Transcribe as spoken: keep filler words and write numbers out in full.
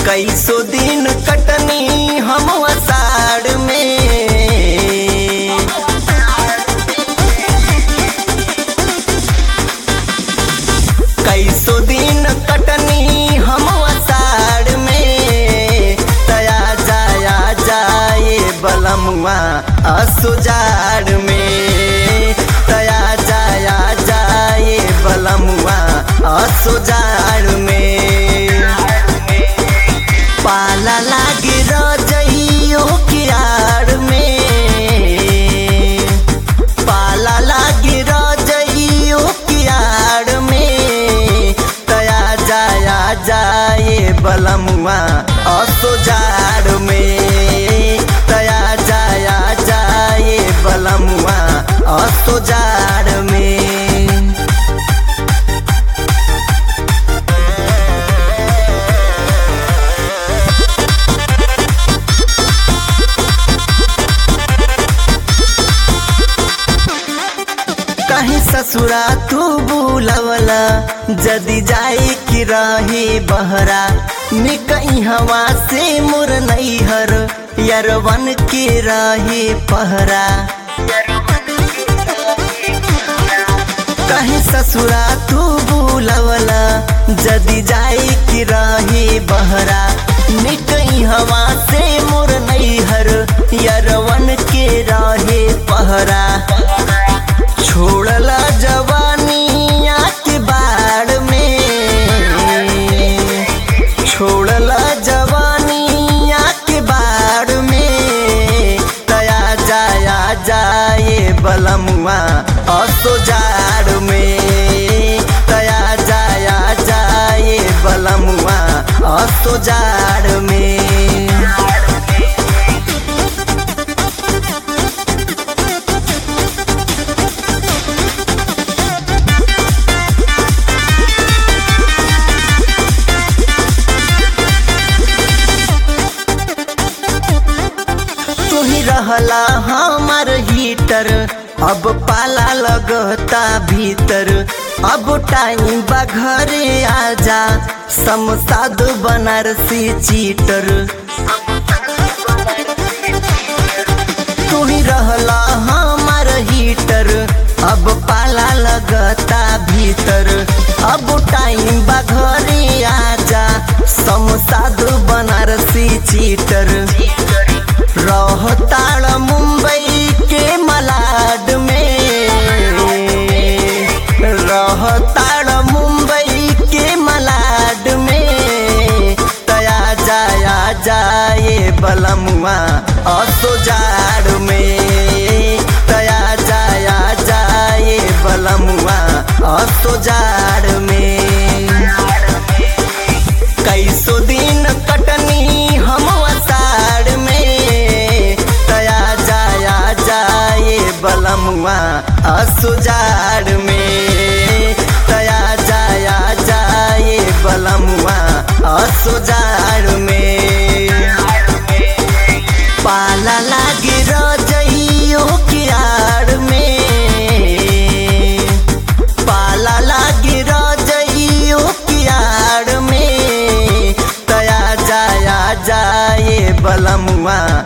कैसो दिन कटनी हम आषाढ़ में, कैसो दिन कटनी हम आषाढ़ में, तया जाया जाए बलमुआ असुजाड़ में, तया जाया जाए बलमुआ असुजाड़ में। पाला लागे रजइयो की आड़ में, पाला लागे रजइयो की आड़ में, तया जाया जाए बलमुआ असुजाड़ में, तया जाया जाए बलमुआ असुजाड़ में। कहीं ससुरा तू बुलवला जदी जाए कि रही बहरा, निकई हवा से मुर नैहर यरवन के रही पहरा। कहीं ससुरा तू बुलवला जदी जाए कि रही बहरा, निकई हवा से मुर नैहर यरवन के रही पहरा। छोड़ला जवानिया के बाड़ में, छोड़ला जवानिया के बाड़ में, तया जाया जाए बलमुआ असुजाड़ में, तया जाया जाए बलमुआ असुजाड़ में। रहला हमार हीटर अब पाला लगता भीतर, अब टाइम बा घरे आजा समसाद बनारसी चीटर। तू ही रहला हमार हीटर अब पाला लगता भीतर, अब टाइम बा घरे आजा समसाद बनारसी चीटर। रहताड़ मुंबई के मलाड में, रहताड़ मुंबई के मलाड में, तया जाया जाए बलमुआ असुजाड़ में, तया जाया जाए बलमुआ असुजाड़ में। कैसो दिन कटनी हम आषाढ़ में, तया जाया जाए बलमुआ असुजाड़ में, तया जाया जाए बलमुआ असुजाड़ में। पाला लागे रजइयो की आड़ में, पाला लागे रजइयो की आड़ में, तया जाया जाए बलमुआ